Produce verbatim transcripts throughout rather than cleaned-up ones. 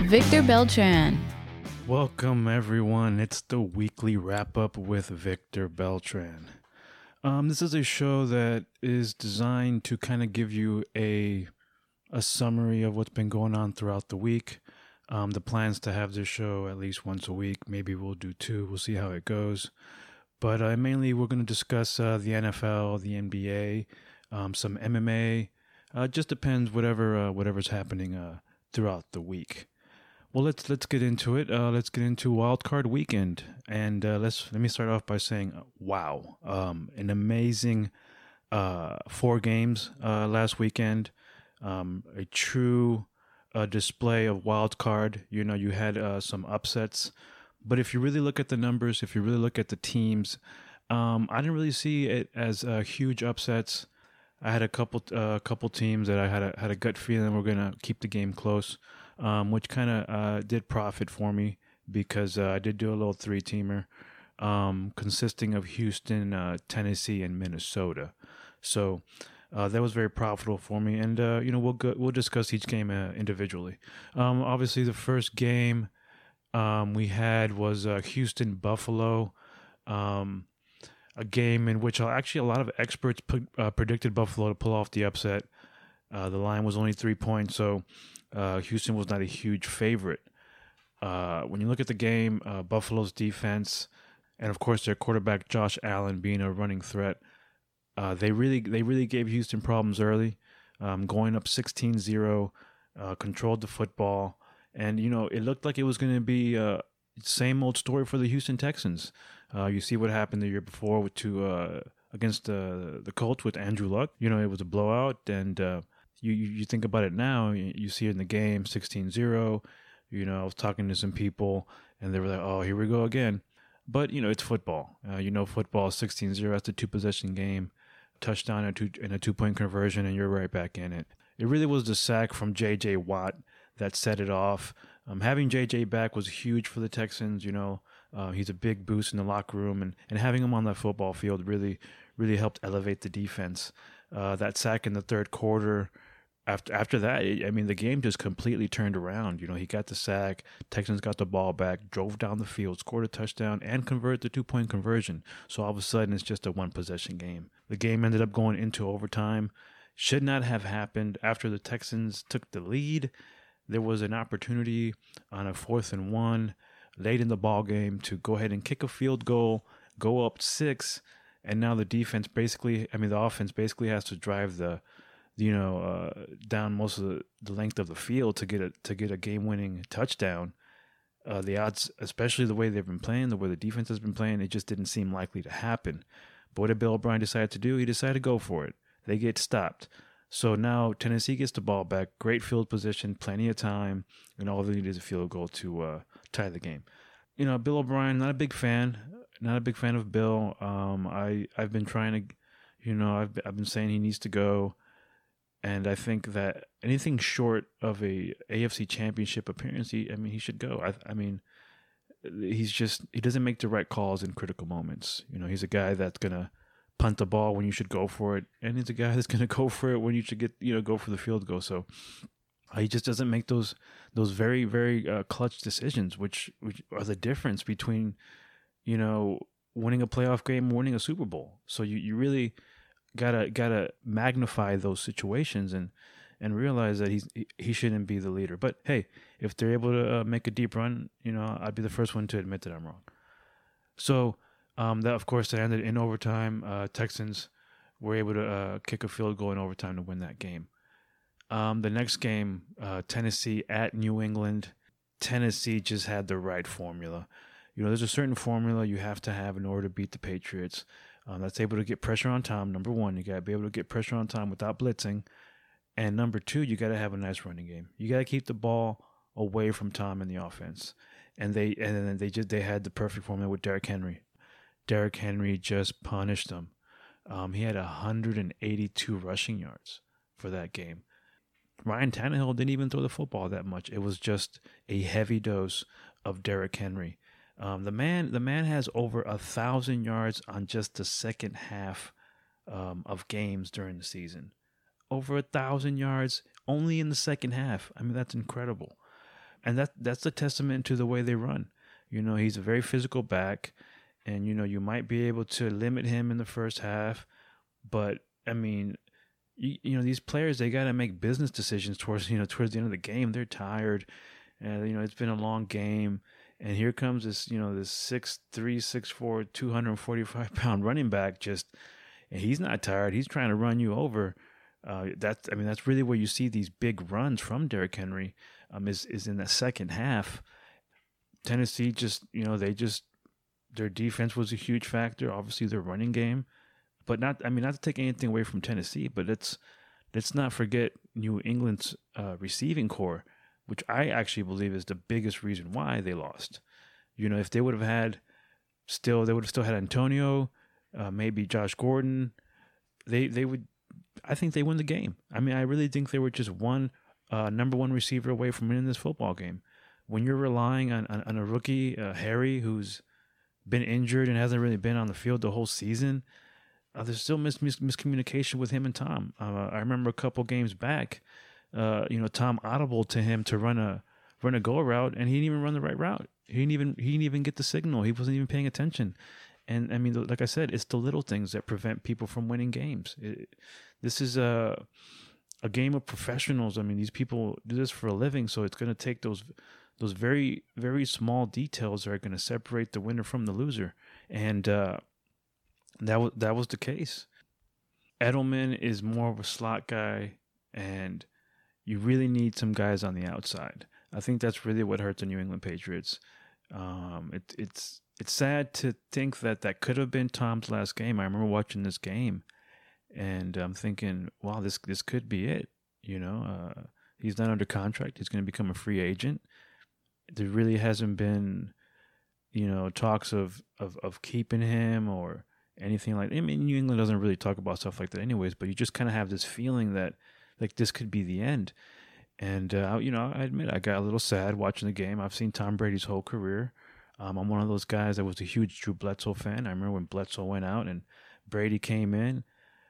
Victor Beltran. Welcome, everyone. It's the weekly wrap-up with Victor Beltran. Um, this is a show that is designed to kind of give you a a summary of what's been going on throughout the week. Um, the plan's to have this show at least once a week. Maybe we'll do two. We'll see how it goes. But uh, mainly, we're going to discuss uh, the N F L, the N B A, um, some M M A. Uh, just depends whatever uh, whatever's happening uh, throughout the week. Well, let's let's get into it. Uh, let's get into Wild Card Weekend, and uh, let's let me start off by saying, wow, um, an amazing uh, four games uh, last weekend. Um, a true uh, display of wild card. You know, you had uh, some upsets, but if you really look at the numbers, if you really look at the teams, um, I didn't really see it as uh, huge upsets. I had a couple uh, couple teams that I had a had a gut feeling were gonna keep the game close, um, which kind of uh, did profit for me because uh, I did do a little three teamer, um, consisting of Houston, uh, Tennessee, and Minnesota. So. Uh, that was very profitable for me, and uh, you know we'll go, we'll discuss each game uh, individually. Um, obviously, the first game um, we had was uh, Houston Buffalo, um, a game in which uh, actually a lot of experts put, uh, predicted Buffalo to pull off the upset. Uh, the line was only three points, so uh, Houston was not a huge favorite. Uh, when you look at the game, uh, Buffalo's defense, and of course their quarterback Josh Allen being a running threat. Uh, they really they really gave Houston problems early, um, going up sixteen zero, uh, controlled the football, and you know it looked like it was going to be uh, same old story for the Houston Texans. Uh, you see what happened the year before with to uh, against uh, the Colts with Andrew Luck. You know it was a blowout, and uh, you, you you think about it now, you, you see it in the game sixteen zero. You know I was talking to some people, and they were like, "Oh, here we go again." But you know it's football. Uh, you know football sixteen zero. That's a two possession game. Touchdown and a, two, and a two-point conversion, and you're right back in it. It really was the sack from J J. Watt that set it off. Um, having J J back was huge for the Texans. You know, uh, he's a big boost in the locker room, and, and having him on that football field really, really helped elevate the defense. Uh, that sack in the third quarter. After after that, it, I mean, the game just completely turned around. You know, he got the sack, Texans got the ball back, drove down the field, scored a touchdown, and converted the two-point conversion. So all of a sudden, it's just a one-possession game. The game ended up going into overtime. Should not have happened. After the Texans took the lead, there was an opportunity on a fourth and one late in the ball game to go ahead and kick a field goal, go up six, and now the defense basically, I mean, the offense basically has to drive the you know, uh, down most of the, the length of the field to get a to get a game-winning touchdown. Uh, the odds, especially the way they've been playing, the way the defense has been playing, it just didn't seem likely to happen. But what did Bill O'Brien decide to do? He decided to go for it. They get stopped. So now Tennessee gets the ball back. Great field position, plenty of time, and all they need is a field goal to uh, tie the game. You know, Bill O'Brien, not a big fan. Not a big fan of Bill. Um, I I've been trying to, you know, I've I've been saying he needs to go. And I think that anything short of a A F C Championship appearance, he, I mean, he should go. I, I mean, he's just he doesn't make the right calls in critical moments. You know, he's a guy that's gonna punt the ball when you should go for it, and he's a guy that's gonna go for it when you should get you know go for the field goal. So uh, he just doesn't make those those very very uh, clutch decisions, which which are the difference between you know winning a playoff game, winning a Super Bowl. So you you really. Gotta gotta magnify those situations and, and realize that he's he, he shouldn't be the leader. But hey, if they're able to uh, make a deep run, you know, I'd be the first one to admit that I'm wrong. So um, that of course that ended in overtime. Uh, Texans were able to uh, kick a field goal in overtime to win that game. Um, the next game, uh, Tennessee at New England. Tennessee just had the right formula. You know, there's a certain formula you have to have in order to beat the Patriots. Um, that's able to get pressure on Tom. Number one, you got to be able to get pressure on Tom without blitzing. And number two, you got to have a nice running game. You got to keep the ball away from Tom in the offense. And they and then they just they had the perfect formula with Derrick Henry. Derrick Henry just punished them. Um, he had one hundred eighty-two rushing yards for that game. Ryan Tannehill didn't even throw the football that much. It was just a heavy dose of Derrick Henry. Um, the man, the man has over a thousand yards on just the second half um, of games during the season. Over a thousand yards only in the second half. I mean, that's incredible. and that that's a testament to the way they run. You know, he's a very physical back, and you know you might be able to limit him in the first half, but I mean, you, you know these players, they got to make business decisions towards you know towards the end of the game. They're tired, and you know it's been a long game, and here comes this you know this six three, six four, two hundred forty-five pound running back, just and he's not tired. He's trying to run you over. Uh, that's I mean that's really where you see these big runs from Derrick Henry. Um, is is in the second half. Tennessee just you know they just their defense was a huge factor. Obviously their running game, but not I mean not to take anything away from Tennessee, but let's let's not forget New England's uh, receiving core, which I actually believe is the biggest reason why they lost. You know, if they would have had still they would have still had Antonio, uh, maybe Josh Gordon, they they would. I think they win the game. I mean, I really think they were just one uh, number one receiver away from winning this football game. When you're relying on, on, on a rookie, uh, Harry, who's been injured and hasn't really been on the field the whole season, uh, there's still mis- mis- miscommunication with him and Tom. Uh, I remember a couple games back, uh, you know, Tom audible to him to run a run a go route, and he didn't even run the right route. He didn't even he didn't even get the signal. He wasn't even paying attention. And I mean, like I said, it's the little things that prevent people from winning games. It, this is a a game of professionals. I mean, these people do this for a living, so it's going to take those those very very small details that are going to separate the winner from the loser. And uh, that was that was the case. Edelman is more of a slot guy, and you really need some guys on the outside. I think that's really what hurt the New England Patriots. Um, it, it's it's sad to think that that could have been Tom's last game. I remember watching this game, and I'm thinking, wow, this this could be it. You know, uh, he's not under contract. He's going to become a free agent. There really hasn't been, you know, talks of, of, of keeping him or anything like that. I mean, New England doesn't really talk about stuff like that anyways, but you just kind of have this feeling that, like, this could be the end. And, uh, you know, I admit I got a little sad watching the game. I've seen Tom Brady's whole career. Um, I'm one of those guys that was a huge Drew Bledsoe fan. I remember when Bledsoe went out and Brady came in.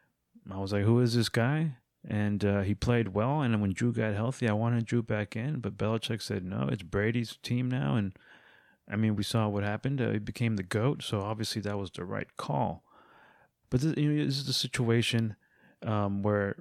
I was like, who is this guy? And uh, he played well. And when Drew got healthy, I wanted Drew back in. But Belichick said, no, it's Brady's team now. And, I mean, we saw what happened. Uh, he became the GOAT. So, obviously, that was the right call. But this, you know, this is a situation um, where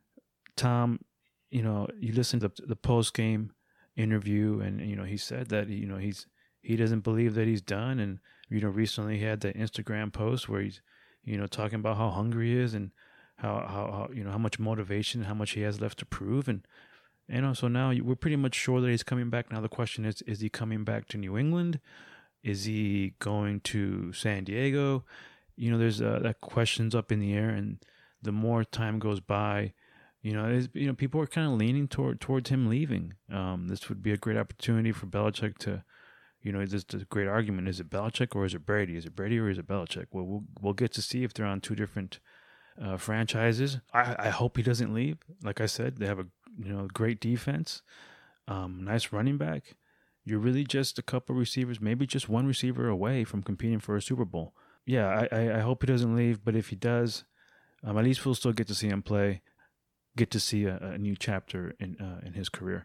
Tom, you know, you listen to the post-game interview, and, you know, he said that, you know, he's he doesn't believe that he's done. And, you know, recently he had that Instagram post where he's, you know, talking about how hungry he is and how, how, how you know, how much motivation, how much he has left to prove. And, you know, so now we're pretty much sure that he's coming back. Now the question is, is he coming back to New England? Is he going to San Diego? You know, there's uh, that question's up in the air, and the more time goes by, you know, it's, you know, people are kind of leaning toward towards him leaving. Um, this would be a great opportunity for Belichick to, you know, this is a great argument. Is it Belichick or is it Brady? Is it Brady or is it Belichick? Well, we'll we'll get to see if they're on two different uh, franchises. I, I hope he doesn't leave. Like I said, they have a you know great defense, um, nice running back. You're really just a couple receivers, maybe just one receiver away from competing for a Super Bowl. Yeah, I, I, I hope he doesn't leave, but if he does, um, at least we'll still get to see him play, get to see a, a new chapter in uh, in his career.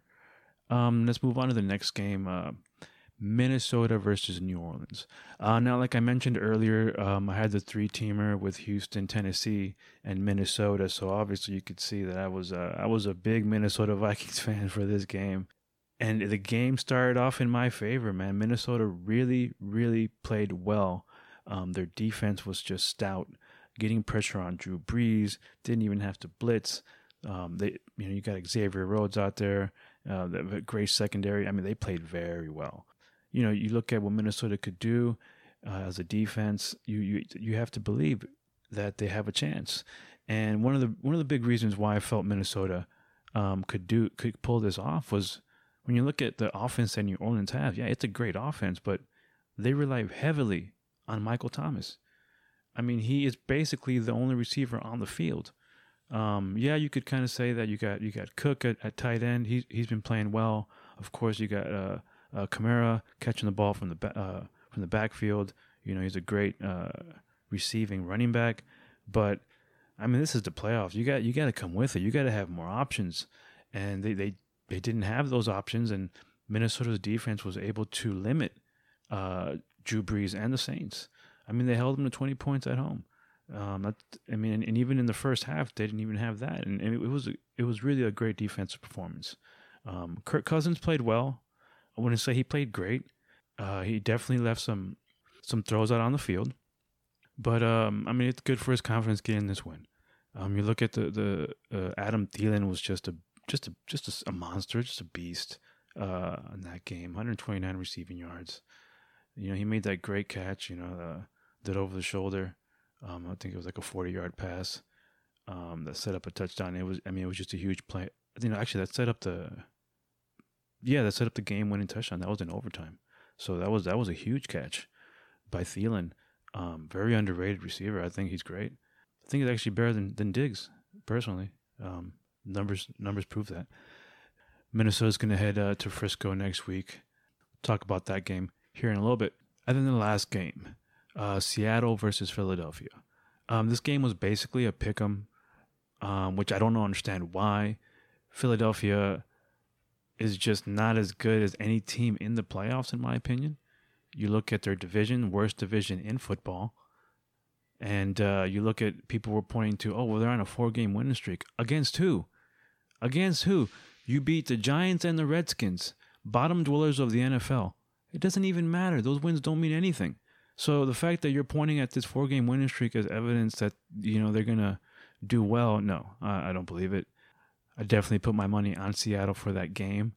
Um, let's move on to the next game. Uh, Minnesota versus New Orleans. Uh, now, like I mentioned earlier, um, I had the three-teamer with Houston, Tennessee, and Minnesota. So obviously, you could see that I was uh, I was a big Minnesota Vikings fan for this game, and the game started off in my favor. Man, Minnesota really, really played well. Um, their defense was just stout, getting pressure on Drew Brees. Didn't even have to blitz. Um, they, you know, you got Xavier Rhodes out there, uh, the great secondary. I mean, they played very well. You know, you look at what Minnesota could do uh, as a defense. You you you have to believe that they have a chance. And one of the one of the big reasons why I felt Minnesota um, could do could pull this off was when you look at the offense that New Orleans have. Yeah, it's a great offense, but they rely heavily on Michael Thomas. I mean, he is basically the only receiver on the field. Um, yeah, you could kind of say that you got you got Cook at, at tight end. He's he's been playing well. Of course, you got uh, uh, Kamara catching the ball from the ba- uh, from the backfield. You know, he's a great uh, receiving running back. But I mean, this is the playoffs. You got you got to come with it. You got to have more options, and they, they they didn't have those options. And Minnesota's defense was able to limit uh, Drew Brees and the Saints. I mean, they held them to twenty points at home. Um, that, I mean, and, and even in the first half, they didn't even have that, and, and it, it was it was really a great defensive performance. Um, Kirk Cousins played well. I wouldn't say he played great. Uh, he definitely left some some throws out on the field, but um, I mean, it's good for his confidence getting this win. Um, you look at the the uh, Adam Thielen was just a just a just a, a monster, just a beast uh, in that game. one hundred twenty-nine receiving yards. You know, he made that great catch. You know, uh, that over the shoulder. Um, I think it was like a forty-yard pass um, that set up a touchdown. It was, I mean, it was just a huge play. You know, actually, that set up the, yeah, that set up the game-winning touchdown. That was in overtime. So that was that was a huge catch by Thielen. Um, very underrated receiver. I think he's great. I think he's actually better than than Diggs personally. Um, numbers numbers prove that. Minnesota's going to head uh, to Frisco next week. Talk about that game here in a little bit. And then the last game. Uh, Seattle versus Philadelphia. Um, this game was basically a pick'em, um, which I don't understand why. Philadelphia is just not as good as any team in the playoffs, in my opinion. You look at their division, worst division in football, and uh, you look at people were pointing to, oh, well, they're on a four-game winning streak. Against who? Against who? You beat the Giants and the Redskins, bottom dwellers of the N F L. It doesn't even matter. Those wins don't mean anything. So the fact that you're pointing at this four-game winning streak as evidence that, you know, they're going to do well, no, I, I don't believe it. I definitely put my money on Seattle for that game.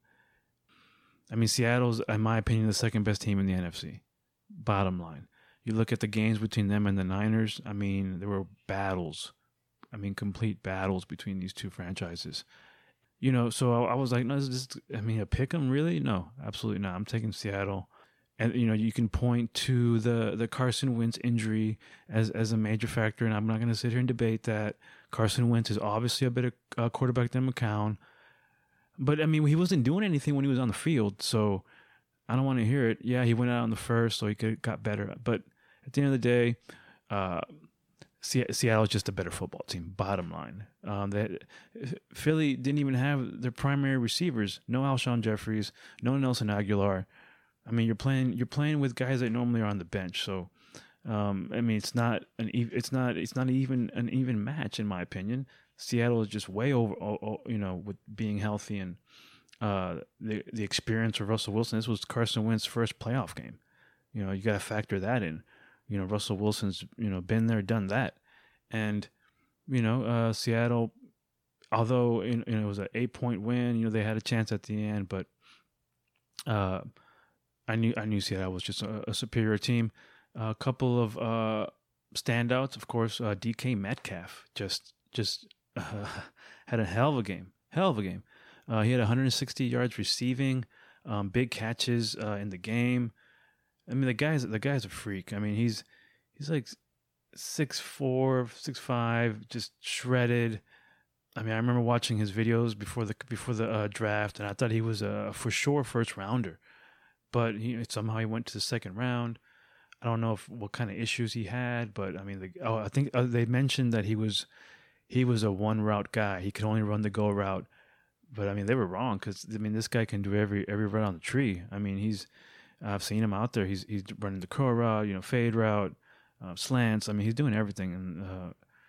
I mean, Seattle's, in my opinion, the second-best team in the N F C. Bottom line. You look at the games between them and the Niners, I mean, there were battles. I mean, complete battles between these two franchises. You know, so I, I was like, no, is this, I mean, a pick 'em, really? No, absolutely not. I'm taking Seattle. And, you know, you can point to the, the Carson Wentz injury as, as a major factor, and I'm not going to sit here and debate that. Carson Wentz is obviously a better uh, quarterback than McCown. But, I mean, he wasn't doing anything when he was on the field, so I don't want to hear it. Yeah, he went out on the first, so he could got better. But at the end of the day, uh, Seattle's just a better football team, bottom line. Um, they, Philly didn't even have their primary receivers. No Alshon Jeffries, no Nelson Aguilar. I mean, you're playing you're playing with guys that normally are on the bench. So, um, I mean, it's not an it's not it's not even an even match in my opinion. Seattle is just way over, you know, with being healthy and uh, the the experience of Russell Wilson. This was Carson Wentz's first playoff game. You know, you got to factor that in. You know, Russell Wilson's you know been there, done that, and you know, uh, Seattle, although you know, it was an eight point win, you know, they had a chance at the end, but. Uh, I knew I knew Seattle was just a, a superior team. A couple of uh, standouts, of course. Uh, D K Metcalf just just uh, had a hell of a game. Hell of a game. Uh, he had one hundred sixty yards receiving, um, big catches uh, in the game. I mean, the guy's the guy's a freak. I mean, he's he's like six four, six five, just shredded. I mean, I remember watching his videos before the before the uh, draft, and I thought he was a for sure first rounder. But he, somehow he went to the second round. I don't know if what kind of issues he had, but I mean, the, oh, I think uh, they mentioned that he was he was a one route guy. He could only run the go route. But I mean, they were wrong because I mean, this guy can do every every route on the tree. I mean, he's I've seen him out there. He's he's running the curl route, you know, fade route, uh, slants. I mean, he's doing everything. And uh,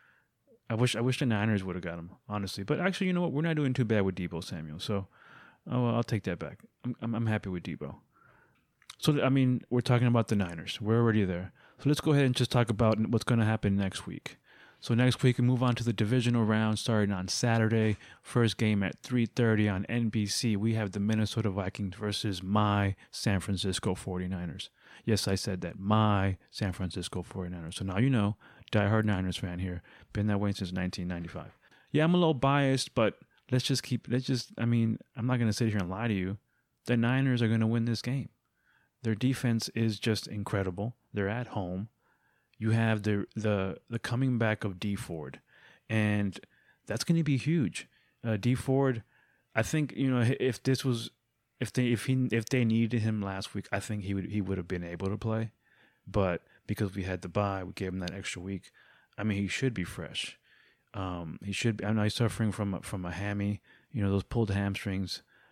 I wish I wish the Niners would have got him, honestly. But actually, you know what? We're not doing too bad with Deebo Samuel. So, oh, well, I'll take that back. I'm I'm, I'm happy with Deebo. So, I mean, we're talking about the Niners. We're already there. So let's go ahead and just talk about what's going to happen next week. So next week, we move on to the divisional round starting on Saturday. First game at three thirty on N B C. We have the Minnesota Vikings versus my San Francisco forty-niners. Yes, I said that. My San Francisco forty-niners. So now you know, diehard Niners fan here. Been that way since nineteen ninety-five. Yeah, I'm a little biased, but let's just keep, let's just, I mean, I'm not going to sit here and lie to you. The Niners are going to win this game. Their defense is just incredible. They're at home. You have the the the coming back of Dee Ford, and that's going to be huge. Uh, Dee Ford, I think you know if this was if they if he if they needed him last week, I think he would he would have been able to play, but because we had the bye, we gave him that extra week. I mean, he should be fresh. Um, he should. Be, I know he's suffering from from a hammy. You know those pulled hamstrings.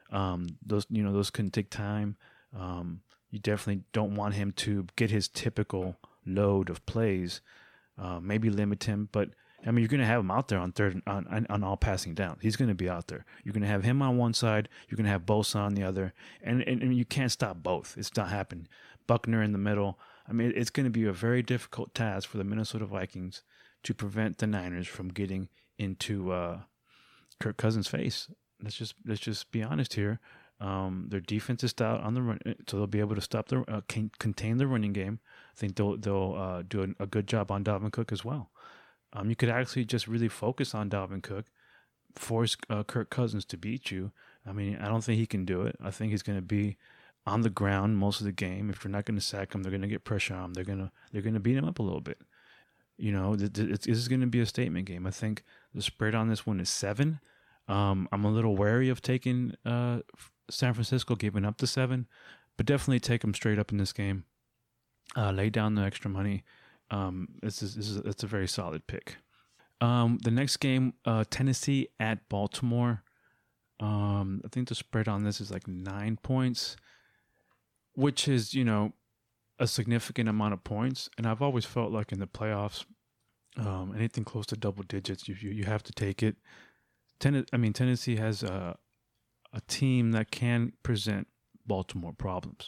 Um, those you know those can take time. Um, you definitely don't want him to get his typical load of plays. Uh, maybe limit him, but I mean, you're going to have him out there on third on, on, on all passing down. He's going to be out there. You're going to have him on one side. You're going to have Bosa on the other, and, and and you can't stop both. It's not happening. Buckner in the middle. I mean, it's going to be a very difficult task for the Minnesota Vikings to prevent the Niners from getting into uh, Kirk Cousins' face. Let's just let's just be honest here. Um, their defense is stout on the run, so they'll be able to stop the uh, can, contain the running game. I think they'll they'll uh, do a, a good job on Dalvin Cook as well. Um, you could actually just really focus on Dalvin Cook, force uh, Kirk Cousins to beat you. I mean, I don't think he can do it. I think he's going to be on the ground most of the game. If you're not going to sack him, they're going to get pressure on him. They're gonna they're gonna beat him up a little bit. You know, th- th- this is going to be a statement game. I think the spread on this one is seven. Um, I'm a little wary of taking uh, San Francisco giving up the seven, but definitely take them straight up in this game. Uh, lay down the extra money. Um, this is this is it's a very solid pick. Um, the next game, uh, Tennessee at Baltimore. Um, I think the spread on this is like nine points, which is you know a significant amount of points. And I've always felt like in the playoffs, um, anything close to double digits, you you, you have to take it. Ten- I mean, Tennessee has a a team that can present Baltimore problems.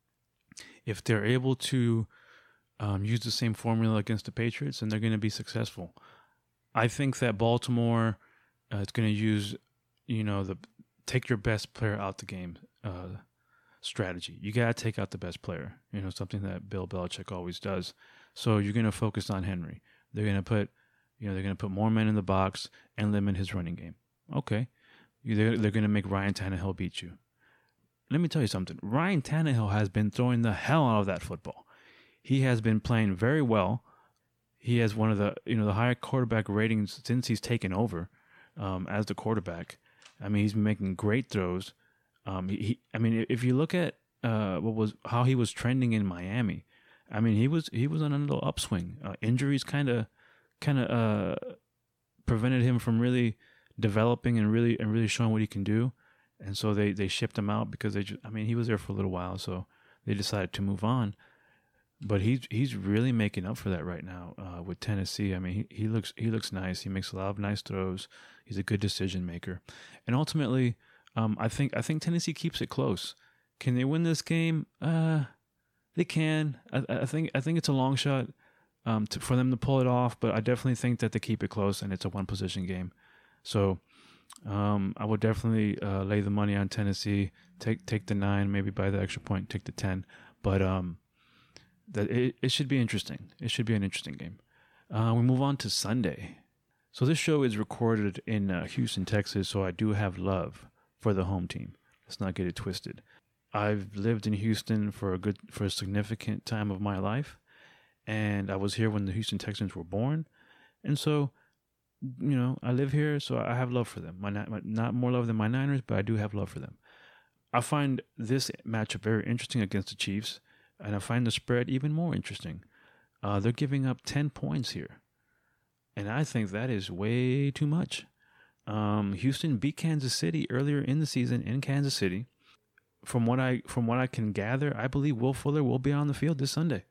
If they're able to um, use the same formula against the Patriots, then they're going to be successful. I think that Baltimore uh, is going to use, you know, the take your best player out the game uh, strategy. You got to take out the best player, you know, something that Bill Belichick always does. So you're going to focus on Henry. They're going to put, you know, they're going to put more men in the box and limit his running game. Okay. They're, they're going to make Ryan Tannehill beat you. Let me tell you something. Ryan Tannehill has been throwing the hell out of that football. He has been playing very well. He has one of the you know the higher quarterback ratings since he's taken over um, as the quarterback. I mean, he's been making great throws. Um, he, he, I mean, if you look at uh, what was how he was trending in Miami, I mean, he was he was on a little upswing. Uh, injuries kind of kind of uh, prevented him from really developing and really and really showing what he can do. And so they, they shipped him out because they just, I mean, he was there for a little while, so they decided to move on. But he's he's really making up for that right now uh, with Tennessee. I mean, he, he looks he looks nice. He makes a lot of nice throws. He's a good decision maker. And ultimately, um, I think I think Tennessee keeps it close. Can they win this game? Uh, they can. I, I think I think it's a long shot um, to, for them to pull it off. But I definitely think that they keep it close, and it's a one possession game. So. Um, I would definitely uh, lay the money on Tennessee. Take take the nine, maybe buy the extra point, take the ten. But um, that it, it should be interesting. It should be an interesting game. Uh, we move on to Sunday. So this show is recorded in uh, Houston, Texas. So I do have love for the home team. Let's not get it twisted. I've lived in Houston for a good for a significant time of my life, and I was here when the Houston Texans were born, and so. You know, I live here, so I have love for them. My, my not more love than my Niners, but I do have love for them. I find this matchup very interesting against the Chiefs, and I find the spread even more interesting. Uh, they're giving up ten points here, and I think that is way too much. Um, Houston beat Kansas City earlier in the season in Kansas City. From what I from what I can gather, I believe Will Fuller will be on the field this Sunday,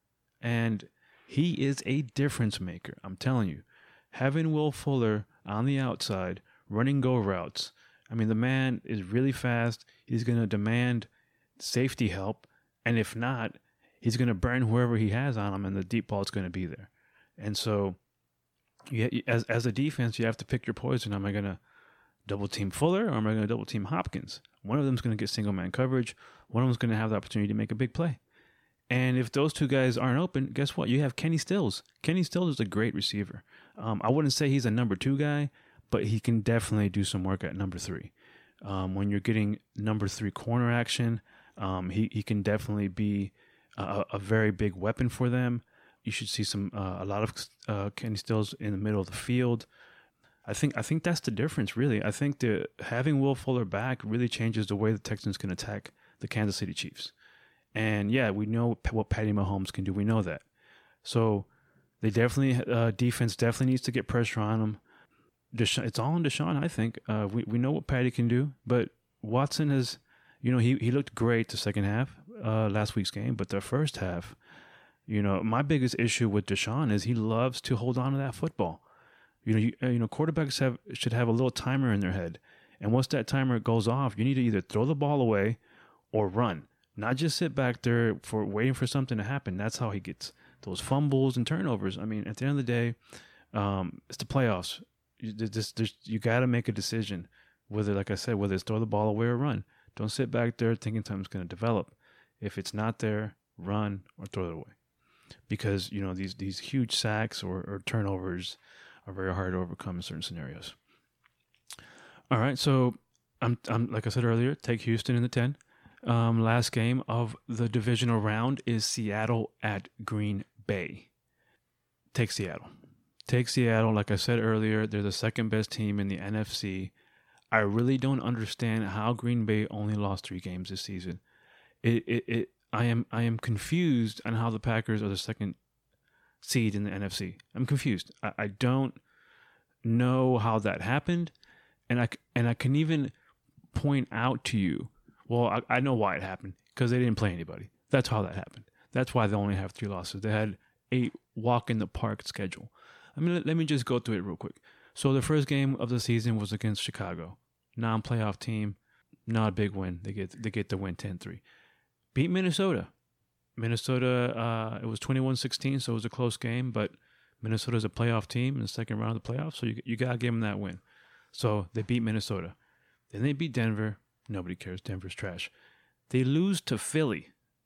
and he is a difference maker. I'm telling you. Having Will Fuller on the outside, running go routes. I mean, the man is really fast. He's going to demand safety help. And if not, he's going to burn whoever he has on him, and the deep ball is going to be there. And so, you, as as a defense, you have to pick your poison. Am I going to double team Fuller, or am I going to double team Hopkins? One of them is going to get single man coverage. One of them is going to have the opportunity to make a big play. And if those two guys aren't open, guess what? You have Kenny Stills. Kenny Stills is a great receiver. Um, I wouldn't say he's a number two guy, but he can definitely do some work at number three. Um, when you're getting number three corner action, um, he, he can definitely be a, a very big weapon for them. You should see some uh, a lot of uh, Kenny Stills in the middle of the field. I think I think that's the difference, really. I think the having Will Fuller back really changes the way the Texans can attack the Kansas City Chiefs. And yeah, we know what Patty Mahomes can do. We know that. So they definitely, uh, defense definitely needs to get pressure on them. Desha- it's all on Deshaun, I think. Uh, we, we know what Patty can do, but Watson has, you know, he, he looked great the second half, uh, last week's game, but the first half, you know, my biggest issue with Deshaun is he loves to hold on to that football. You know, you, uh, you know, quarterbacks have should have a little timer in their head, and once that timer goes off, you need to either throw the ball away or run, not just sit back there for waiting for something to happen. That's how he gets those fumbles and turnovers. I mean, at the end of the day, um, it's the playoffs. You just you got to make a decision, whether, like I said, whether it's throw the ball away or run. Don't sit back there thinking something's going to develop. If it's not there, run or throw it away. Because, you know, these these huge sacks or, or turnovers are very hard to overcome in certain scenarios. All right, so I'm I'm like I said earlier, take Houston in the ten. Um, last game of the divisional round is Seattle at Green Bay. Take Seattle. Take Seattle. Like I said earlier, they're the second best team in the N F C. I really don't understand how Green Bay only lost three games this season. It it it. I am I am confused on how the Packers are the second seed in the N F C. I'm confused. I, I don't know how that happened, and I and I can even point out to you. Well, I, I know why it happened, because they didn't play anybody. That's how that happened. That's why they only have three losses. They had a walk in the park schedule. I mean, let, let me just go through it real quick. So the first game of the season was against Chicago, non-playoff team, not a big win. They get they get the win ten three. Beat Minnesota. Minnesota, uh, it was twenty-one sixteen, so it was a close game, but Minnesota's a playoff team in the second round of the playoffs, so you, you got to give them that win. So they beat Minnesota. Then they beat Denver. Nobody cares. Denver's trash. They lose to Philly.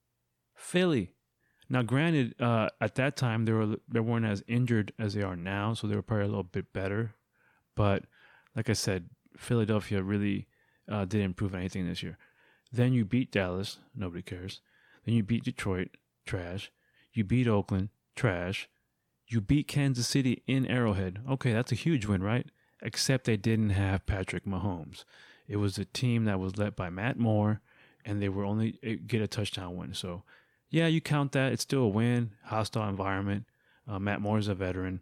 Philly. Now, granted, uh, at that time, they, were, they weren't as injured as they are now, so they were probably a little bit better. But like I said, Philadelphia really uh, didn't improve anything this year. Then you beat Dallas, nobody cares. Then you beat Detroit, trash. You beat Oakland, trash. You beat Kansas City in Arrowhead. Okay, that's a huge win, right? Except they didn't have Patrick Mahomes. It was a team that was led by Matt Moore, and they were only get a touchdown win. So, yeah, you count that. It's still a win, hostile environment. Uh, Matt Moore is a veteran.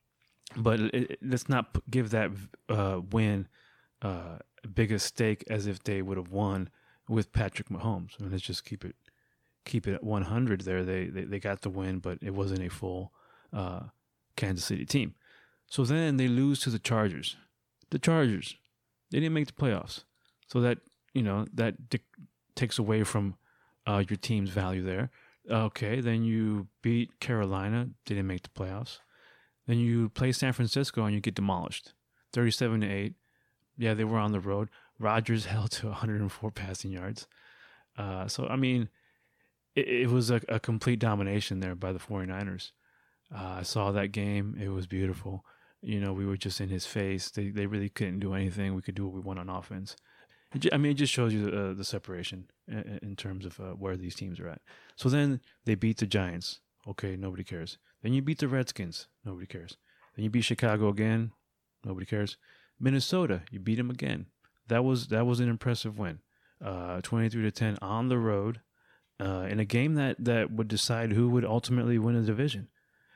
But it, it, let's not p- give that uh, win uh, big a stake as if they would have won with Patrick Mahomes. I mean, let's just keep it keep it at one hundred there. They, they they got the win, but it wasn't a full uh, Kansas City team. So then they lose to the Chargers. The Chargers, they didn't make the playoffs. So that, you know, that di- takes away from uh, your team's value there. Okay, then you beat Carolina, didn't make the playoffs. Then you play San Francisco and you get demolished, thirty-seven to eight. Yeah, they were on the road. Rodgers held to one hundred four passing yards. Uh, so, I mean, it, it was a, a complete domination there by the 49ers. Uh, I saw that game. It was beautiful. You know, we were just in his face. They they really couldn't do anything. We could do what we want on offense. It just, I mean, it just shows you the, uh, the separation in, in terms of uh, where these teams are at. So then they beat the Giants. Okay, nobody cares. Then you beat the Redskins. Nobody cares. Then you beat Chicago again. Nobody cares. Minnesota, you beat them again. That was that was an impressive win. Uh, twenty-three to ten on the road uh, in a game that, that would decide who would ultimately win the division.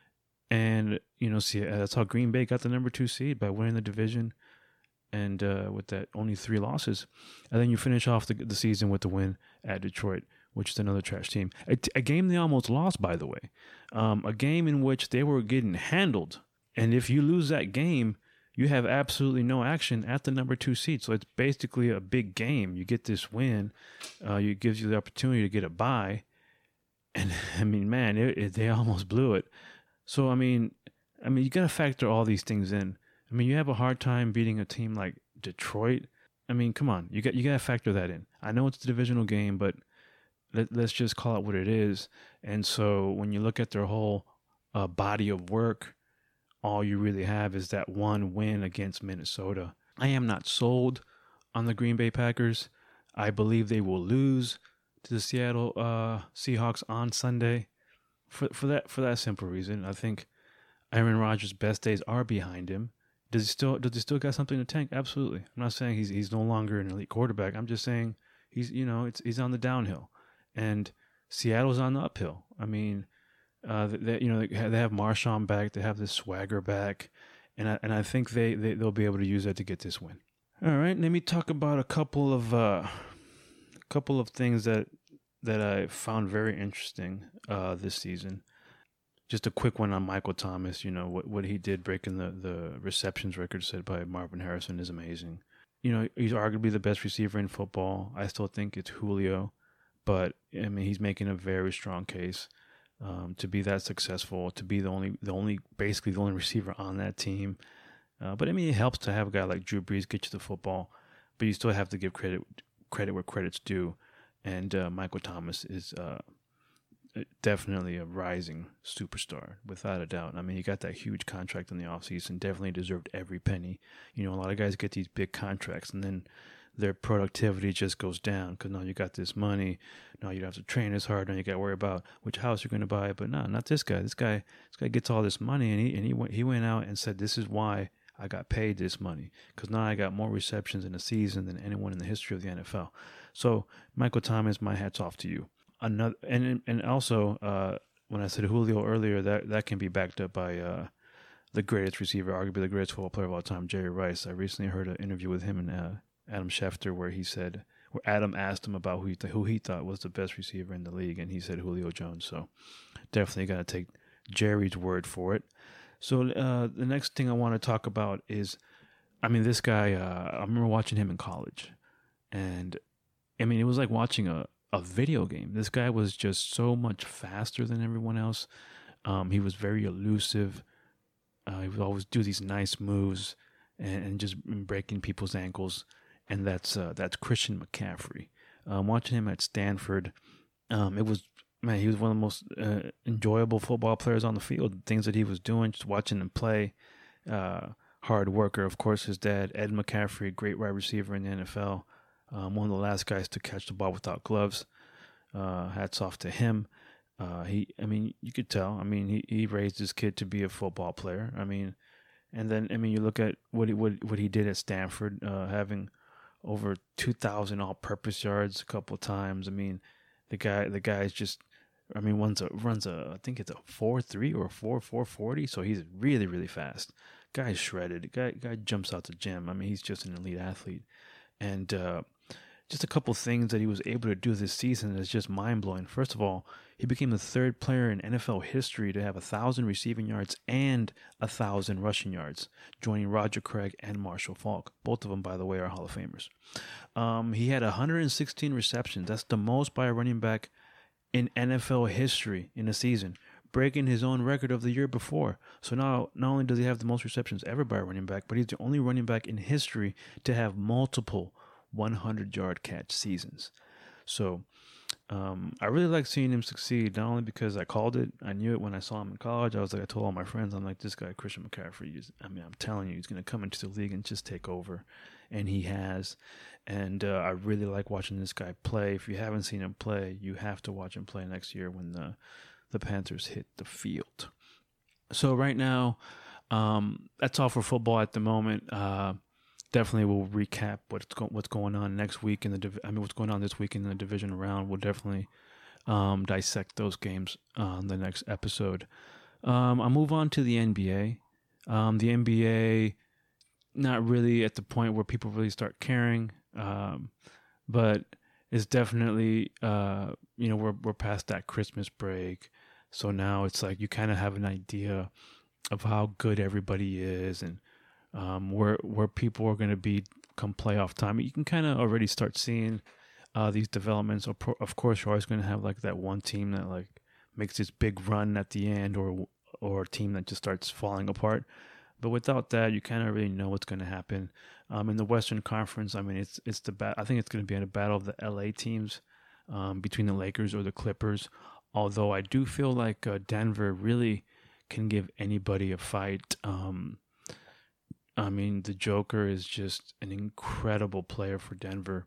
And, you know, see, that's how Green Bay got the number two seed, by winning the division and uh, with that only three losses. And then you finish off the, the season with the win at Detroit, which is another trash team. A, a game they almost lost, by the way. Um, a game in which they were getting handled. And if you lose that game, you have absolutely no action at the number two seed. So it's basically a big game. You get this win. Uh, it gives you the opportunity to get a bye. And, I mean, man, it, it, they almost blew it. So, I mean, I mean, you got to factor all these things in. I mean, you have a hard time beating a team like Detroit. I mean, come on. You got you got to factor that in. I know it's a divisional game, but let, let's just call it what it is. And so when you look at their whole uh, body of work, all you really have is that one win against Minnesota. I am not sold on the Green Bay Packers. I believe they will lose to the Seattle uh, Seahawks on Sunday. For for that for that simple reason, I think Aaron Rodgers' best days are behind him. Does he still does he still got something to tank? Absolutely. I'm not saying he's he's no longer an elite quarterback. I'm just saying he's you know it's he's on the downhill, and Seattle's on the uphill. I mean, uh, they, you know they have, they have Marshawn back. They have this swagger back, and I, and I think they, they they'll be able to use that to get this win. All right, let me talk about a couple of uh, a couple of things that that I found very interesting uh, this season. Just a quick one on Michael Thomas. You know what what he did breaking the the receptions record set by Marvin Harrison is amazing. You know, he's arguably the best receiver in football. I still think it's Julio, but I mean he's making a very strong case um, to be that successful, to be the only the only basically the only receiver on that team. Uh, but I mean, it helps to have a guy like Drew Brees get you the football, but you still have to give credit credit where credit's due. And uh, Michael Thomas is uh, definitely a rising superstar, without a doubt. I mean, he got that huge contract in the offseason, definitely deserved every penny. You know, a lot of guys get these big contracts, and then their productivity just goes down because now you got this money. Now you don't have to train as hard. Now you got to worry about which house you're going to buy. But no, not this guy. This guy, this guy gets all this money, and he and he went he went out and said, "This is why I got paid this money, because now I got more receptions in a season than anyone in the history of the N F L." So, Michael Thomas, my hat's off to you. Another, and and also, uh, when I said Julio earlier, that, that can be backed up by uh, the greatest receiver, arguably the greatest football player of all time, Jerry Rice. I recently heard an interview with him and uh, Adam Schefter where he said, where Adam asked him about who he, th- who he thought was the best receiver in the league, and he said Julio Jones. So, definitely got to take Jerry's word for it. So uh, the next thing I want to talk about is, I mean, this guy, uh, I remember watching him in college. And, I mean, it was like watching a, a video game. This guy was just so much faster than everyone else. Um, he was very elusive. Uh, he would always do these nice moves and, and just breaking people's ankles. And that's uh, that's Christian McCaffrey. Um, watching him at Stanford, um, it was... Man, he was one of the most uh, enjoyable football players on the field. Things that he was doing, just watching him play. Uh, hard worker. Of course, his dad, Ed McCaffrey, great wide receiver in the N F L. Um, one of the last guys to catch the ball without gloves. Uh, hats off to him. Uh, he, I mean, you could tell. I mean, he, he raised his kid to be a football player. I mean, and then, I mean, you look at what he, what, what he did at Stanford, uh, having over two thousand all-purpose yards a couple of times. I mean, the guy, the guy's just... I mean, runs a runs a I think it's a four three or a four four forty. So he's really really fast. Guy's shredded. Guy guy jumps out the gym. I mean, he's just an elite athlete, and uh, just a couple things that he was able to do this season is just mind blowing. First of all, he became the third player in N F L history to have a thousand receiving yards and a thousand rushing yards, joining Roger Craig and Marshall Faulk. Both of them, by the way, are Hall of Famers. Um, he had one hundred sixteen receptions. That's the most by a running back in N F L history in a season, breaking his own record of the year before. So now, not only does he have the most receptions ever by a running back, but he's the only running back in history to have multiple hundred-yard catch seasons. So um, I really like seeing him succeed, not only because I called it, I knew it when I saw him in college. I was like, I told all my friends, I'm like, this guy, Christian McCaffrey, is, I mean, I'm telling you, he's going to come into the league and just take over. And he has. And uh, I really like watching this guy play. If you haven't seen him play, you have to watch him play next year when the, the Panthers hit the field. So right now, um, that's all for football at the moment. Uh, definitely we'll recap what's go- what's going on next week in the div- I mean what's going on this week in the division round. We'll definitely um, dissect those games on the next episode. Um, I'll move on to the N B A. Um, the N B A, not really at the point where people really start caring, um, but it's definitely uh, you know we're we're past that Christmas break, so now it's like you kind of have an idea of how good everybody is and um, where where people are going to be come playoff time. You can kind of already start seeing uh, these developments. Of course, you're always going to have like that one team that like makes this big run at the end, or or a team that just starts falling apart. But without that, you kind of really know what's going to happen. Um, in the Western Conference, I mean, it's it's the ba- I think it's going to be in a battle of the L A teams um, between the Lakers or the Clippers. Although I do feel like uh, Denver really can give anybody a fight. Um, I mean, the Joker is just an incredible player for Denver.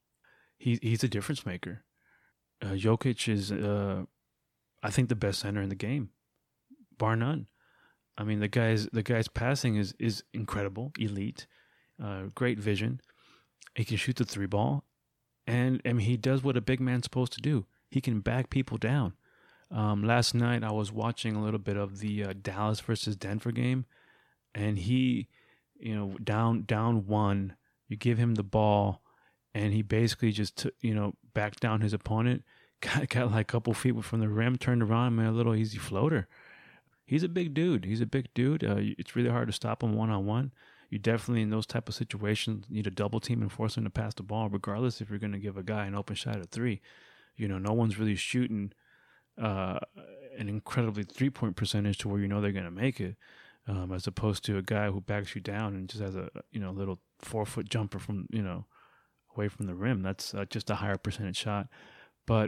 He he's a difference maker. Uh, Jokic is, uh, I think, the best center in the game, bar none. I mean, the guy's the guy's passing is is incredible, elite, uh, great vision. He can shoot the three ball, and I mean, he does what a big man's supposed to do. He can back people down. Um, last night, I was watching a little bit of the uh, Dallas versus Denver game, and he, you know, down down one You give him the ball, and he basically just took, you know, backed down his opponent, got, got like a couple feet from the rim, turned around, made a little easy floater. He's a big dude. He's a big dude. Uh, it's really hard to stop him one-on-one. You definitely, in those type of situations, need a double team and force him to pass the ball, regardless if you're going to give a guy an open shot at three. You know, no one's really shooting uh, an incredibly three-point percentage to where you know they're going to make it, um, as opposed to a guy who backs you down and just has a, you know, little four-foot jumper from, you know, away from the rim. That's uh, just a higher percentage shot. But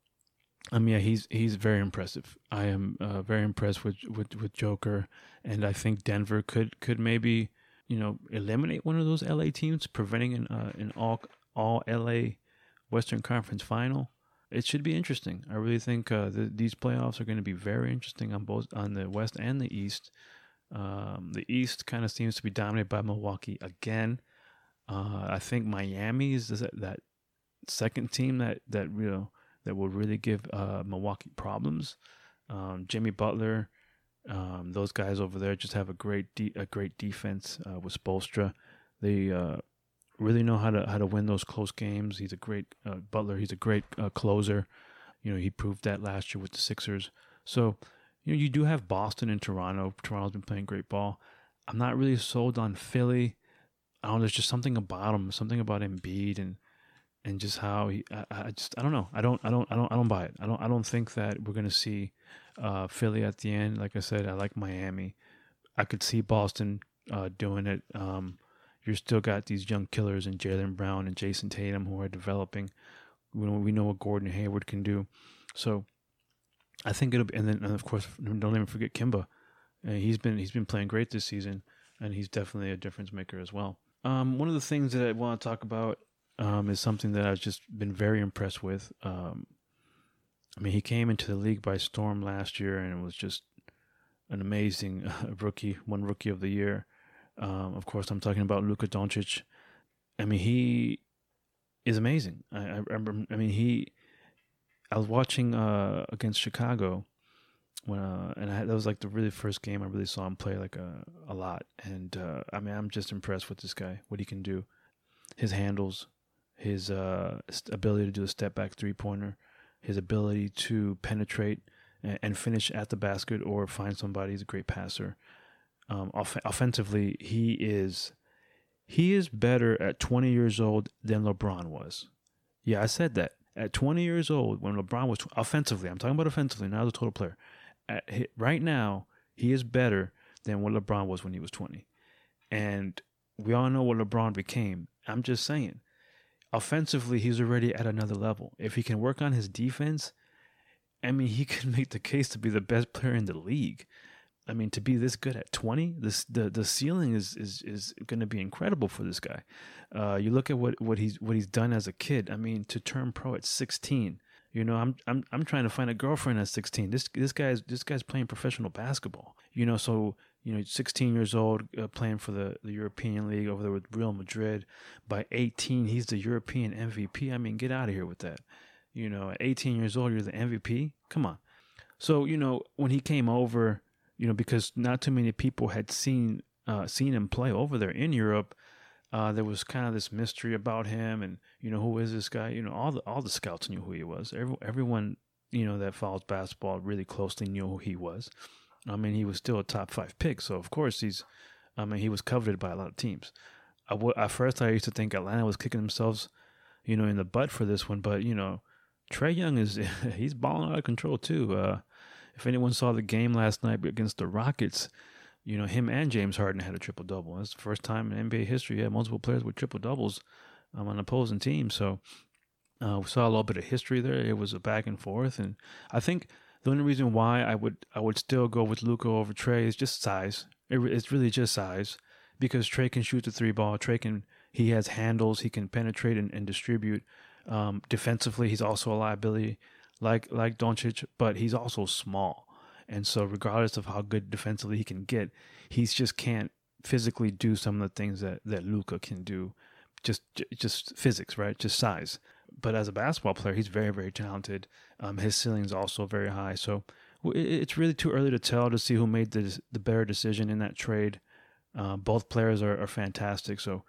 I mean, yeah, he's he's very impressive. I am uh, very impressed with, with, with Joker, and I think Denver could could maybe, you know, eliminate one of those L A teams, preventing an uh, an all all L A Western Conference final. It should be interesting. I really think uh, the, these playoffs are going to be very interesting on both on the West and the East. Um, the East kind of seems to be dominated by Milwaukee again. Uh, I think Miami is that, that second team that that you know that will really give uh, Milwaukee problems. Um, Jimmy Butler, um, those guys over there just have a great de- a great defense uh, with Spoelstra. They uh, really know how to how to win those close games. He's a great uh, Butler. He's a great uh, closer. You know, he proved that last year with the Sixers. So, you know, you do have Boston and Toronto. Toronto's been playing great ball. I'm not really sold on Philly. I don't know. There's just something about him, something about Embiid, and and just how he. I, I just I don't know. I don't I don't I don't I don't buy it. I don't I don't think that we're gonna see uh, Philly at the end. Like I said, I like Miami. I could see Boston uh, doing it. Um, You're still got these young killers in Jaylen Brown and Jason Tatum who are developing. We know, we know what Gordon Hayward can do. So I think it'll be, and then and of course don't even forget Kimba. Uh, he's been he's been playing great this season, and he's definitely a difference maker as well. Um, one of the things that I want to talk about um, is something that I've just been very impressed with. Um, I mean, he came into the league by storm last year, and was just an amazing uh, rookie, one rookie of the year. Um, of course, I'm talking about Luka Doncic. I mean, he is amazing. I, I remember. I mean, he. I was watching uh, against Chicago when, uh, and I, that was like the really first game I really saw him play like a a lot. And uh, I mean, I'm just impressed with this guy, what he can do, his handles, his uh, ability to do a step back three pointer, his ability to penetrate and, and finish at the basket or find somebody. He's a great passer. Um, off- offensively, he is he is better at twenty years old than LeBron was. Yeah, I said that. At twenty years old, when LeBron was tw- offensively, I'm talking about offensively, not as a total player. At, right now, he is better than what LeBron was when he was twenty. And we all know what LeBron became. I'm just saying, offensively, he's already at another level. If he can work on his defense, I mean, he can make the case to be the best player in the league. I mean, to be this good at twenty, this the the ceiling is is is going to be incredible for this guy. Uh, you look at what, what he's what he's done as a kid. I mean, to turn pro at sixteen. You know, I'm I'm I'm trying to find a girlfriend at sixteen. This this guy's this guy's playing professional basketball. You know, so you know, sixteen years old, uh, playing for the, the European League over there with Real Madrid. By eighteen, he's the European M V P. I mean, get out of here with that. You know, at eighteen years old, you're the M V P. Come on. So you know, when he came over. You know, because not too many people had seen uh, seen him play over there in Europe. Uh, there was kind of this mystery about him, and you know, who is this guy? You know, all the all the scouts knew who he was. Every, everyone, you know, that follows basketball really closely knew who he was. I mean, he was still a top five pick, so of course he's. I mean, he was coveted by a lot of teams. I w- at first, I used to think Atlanta was kicking themselves, you know, in the butt for this one, but you know, Trae Young is he's balling out of control too. Uh, If anyone saw the game last night against the Rockets, you know, him and James Harden had a triple-double. That's the first time in N B A history you had multiple players with triple-doubles um, on opposing teams. So uh, we saw a little bit of history there. It was a back and forth. And I think the only reason why I would I would still go with Luka over Trae is just size. It, it's really just size because Trae can shoot the three ball. Trae can, he has handles. He can penetrate and, and distribute. Um, defensively, he's also a liability. Like like Doncic, but he's also small. And so regardless of how good defensively he can get, he just can't physically do some of the things that, that Luka can do. Just just physics, right? Just size. But as a basketball player, he's very, very talented. Um, his ceiling is also very high. So it's really too early to tell to see who made the, the better decision in that trade. Uh, both players are, are fantastic. So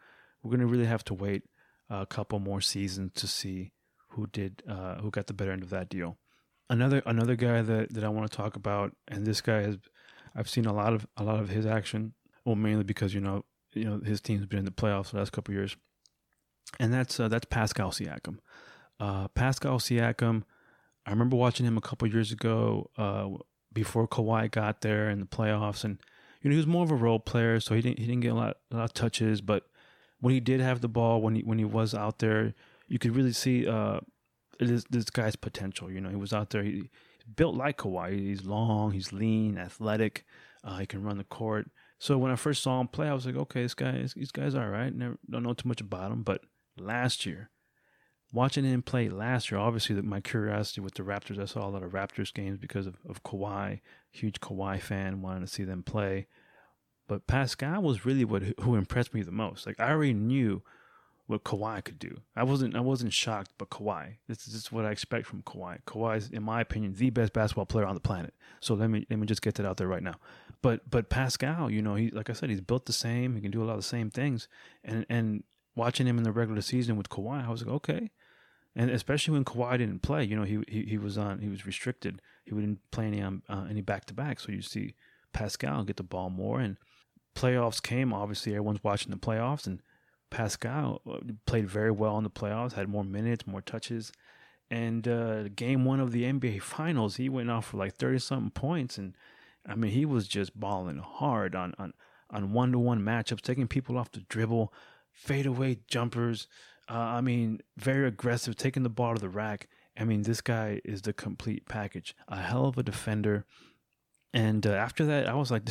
we're going to really have to wait a couple more seasons to see who did, uh, who got the better end of that deal. Another another guy that, that I want to talk about, and this guy has, I've seen a lot of a lot of his action. Well, mainly because you know you know his team's been in the playoffs the last couple of years, and that's uh, that's Pascal Siakam. Uh, Pascal Siakam, I remember watching him a couple of years ago uh, before Kawhi got there in the playoffs, and you know he was more of a role player, so he didn't he didn't get a lot a lot of touches, but when he did have the ball, when he when he was out there, you could really see. Uh, This, this guy's potential. You know, he was out there. He, he's built like Kawhi. He's long. He's lean, athletic. Uh, he can run the court. So when I first saw him play, I was like, okay, this guy, this, this guy's all right. Never don't know too much about him. But last year, watching him play last year, obviously my curiosity with the Raptors. I saw a lot of Raptors games because of, of Kawhi. Huge Kawhi fan, wanted to see them play. But Pascal was really what who impressed me the most. Like I already knew what Kawhi could do. I wasn't I wasn't shocked, but Kawhi. This is just what I expect from Kawhi. Kawhi is, in my opinion, the best basketball player on the planet. So let me let me just get that out there right now. But but Pascal, you know, he like I said, he's built the same. He can do a lot of the same things. And and watching him in the regular season with Kawhi, I was like, okay. And especially when Kawhi didn't play, you know, he he, he was on he was restricted. He wouldn't play any um, uh, any back to back. So you see Pascal get the ball more. And playoffs came. Obviously, everyone's watching the playoffs, and Pascal played very well in the playoffs, had more minutes, more touches. And uh, game one of the N B A Finals, he went off for like thirty-something points. And, I mean, he was just balling hard on, on, on one-to-one matchups, taking people off the dribble, fadeaway jumpers. Uh, I mean, very aggressive, taking the ball to the rack. I mean, this guy is the complete package. A hell of a defender. And uh, after that, I was like,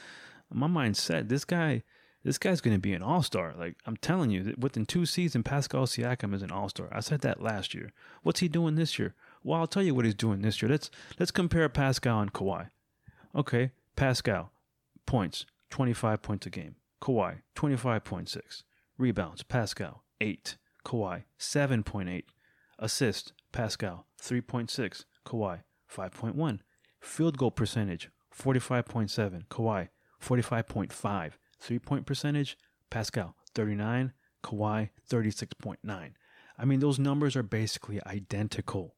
my mind set, this guy... This guy's going to be an all-star. Like, I'm telling you, within two seasons, Pascal Siakam is an all-star. I said that last year. What's he doing this year? Well, I'll tell you what he's doing this year. Let's let's compare Pascal and Kawhi. Okay, Pascal, points, twenty-five points a game. Kawhi, twenty-five point six. Rebounds, Pascal, eight. Kawhi, seven point eight. Assists, Pascal, three point six. Kawhi, five point one. Field goal percentage, forty-five point seven. Kawhi, forty-five point five. Three-point percentage, Pascal, thirty-nine, Kawhi, thirty-six point nine. I mean, those numbers are basically identical.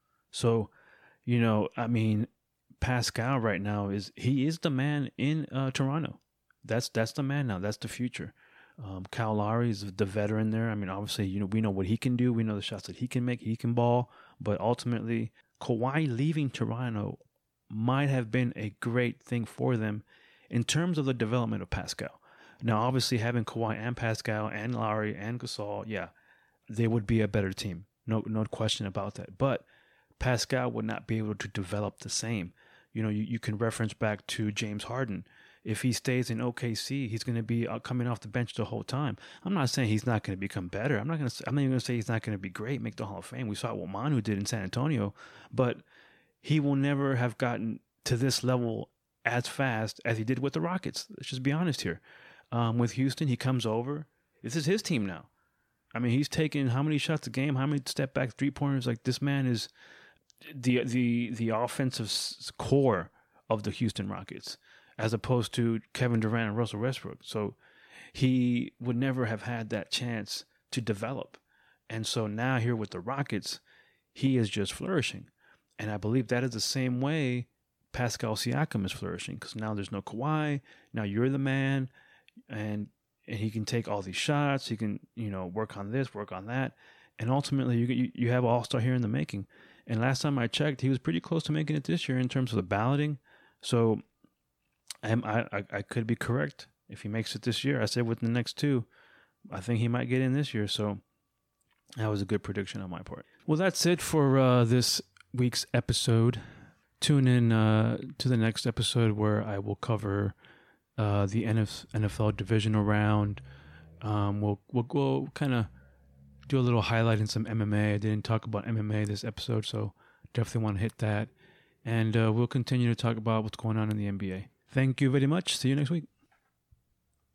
So, you know, I mean, Pascal right now is, he is the man in uh, Toronto. That's that's the man now. That's the future. Um, Kyle Lowry is the veteran there. I mean, obviously, you know, we know what he can do. We know the shots that he can make. He can ball. But ultimately, Kawhi leaving Toronto might have been a great thing for them in terms of the development of Pascal. Now, obviously, having Kawhi and Pascal and Lowry and Gasol, yeah, they would be a better team. No, no question about that. But Pascal would not be able to develop the same. You know, you, you can reference back to James Harden. If he stays in O K C, he's going to be coming off the bench the whole time. I'm not saying he's not going to become better. I'm not going to. I'm not even going to say he's not going to be great, make the Hall of Fame. We saw what Manu did in San Antonio, but he will never have gotten to this level as fast as he did with the Rockets. Let's just be honest here. Um, with Houston, he comes over. This is his team now. I mean, he's taking how many shots a game, how many step back three pointers? Like, this man is the the the offensive core of the Houston Rockets, as opposed to Kevin Durant and Russell Westbrook. So he would never have had that chance to develop. And so now here with the Rockets, he is just flourishing. And I believe that is the same way Pascal Siakam is flourishing, because now there's no Kawhi. Now you're the man, and and he can take all these shots. He can, you know, work on this, work on that, and ultimately you you, you have an all-star here in the making. And last time I checked, he was pretty close to making it this year in terms of the balloting. So I I I could be correct if he makes it this year. I said within the next two, I think he might get in this year. So that was a good prediction on my part. Well, that's it for uh, this week's episode. Tune in uh, to the next episode where I will cover uh, the N F L divisional round. Um, we'll we'll go kind of do a little highlight in some M M A. I didn't talk about M M A this episode, so definitely want to hit that. And uh, we'll continue to talk about what's going on in the N B A. Thank you very much. See you next week.